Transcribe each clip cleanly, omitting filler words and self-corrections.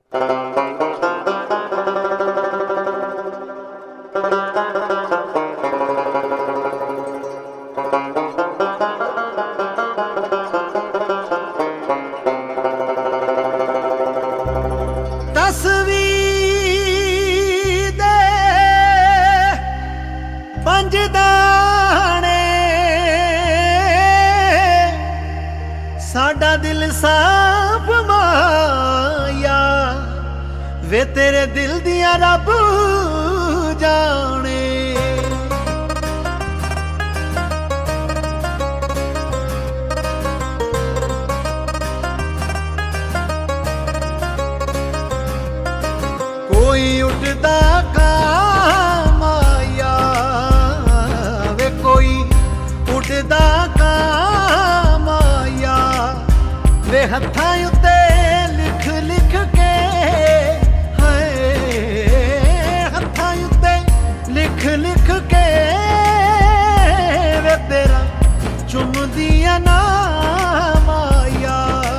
साडा दिल साफ माया वे तेरे दिल दिया रब जाने। कोई उठदा काम आया वे कोई उठदा काम आया वे हत्थां उत्ते लिख लिख के हत्थां उत्ते लिख लिख के वे तेरा चुमदिया नाम आया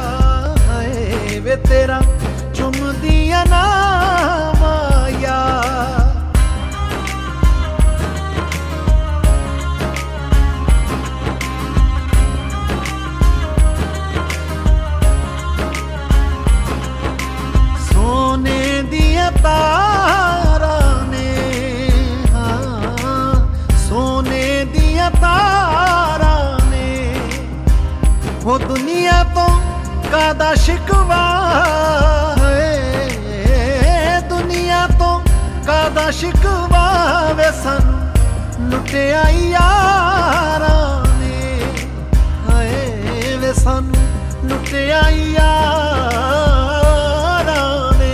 वे तेरा चुमदिया नाम आया। सोने दिया तारा ने हाँ सोने दिया तारा ने वो दुनिया तो कादा शिकवा दुनिया तो कादा शिकवा वे सानू लुटिया यारा ने वे सानू लुटिया यारा ने।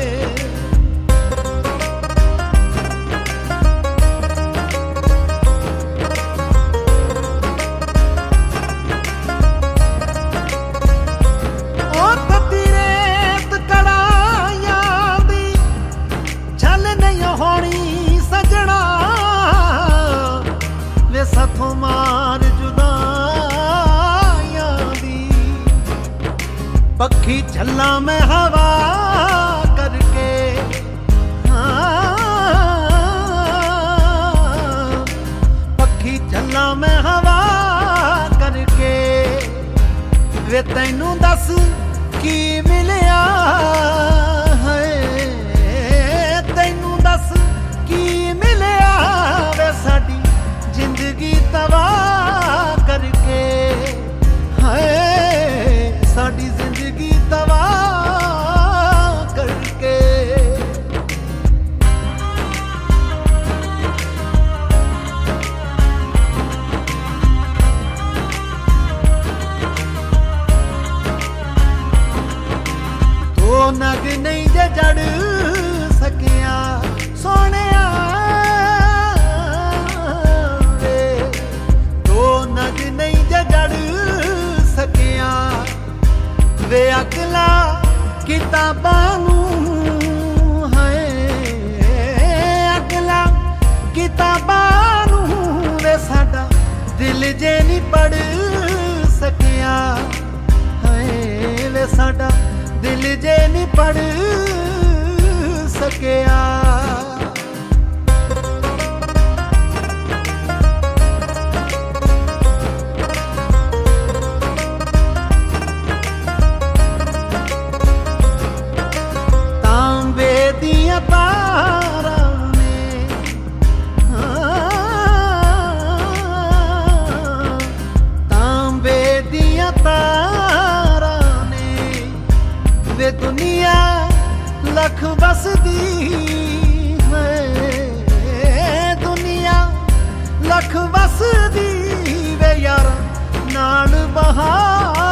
ओ तती रेत कड़ाया दी छल नहीं होनी सजना वे साथों मार जुदाइयां दी। पक्षी झल्ला में हवा करके पक्षी झल्ला में हवा करके वे तैनू दस की मिलिया है तैनू दस की मिलिया वे साडी जिंदगी तबाह करके साडी जिंदगी तबाह करके। दो नग नहीं जे जड़ सकिया सोनिया वे दो नग नहीं जे जड़ सकिया वे अकला किताबां नूं है अकला किताबां नूं वे साडा दिल जे नहीं पढ़ सकिया वे साडा दिल जे नहीं पढ़ सकिया। तांबे दिया तारा ने तांबे दिया तारा ने वे दुनिया लख बसदी है दुनिया लख बसदी वे यार नाल बहा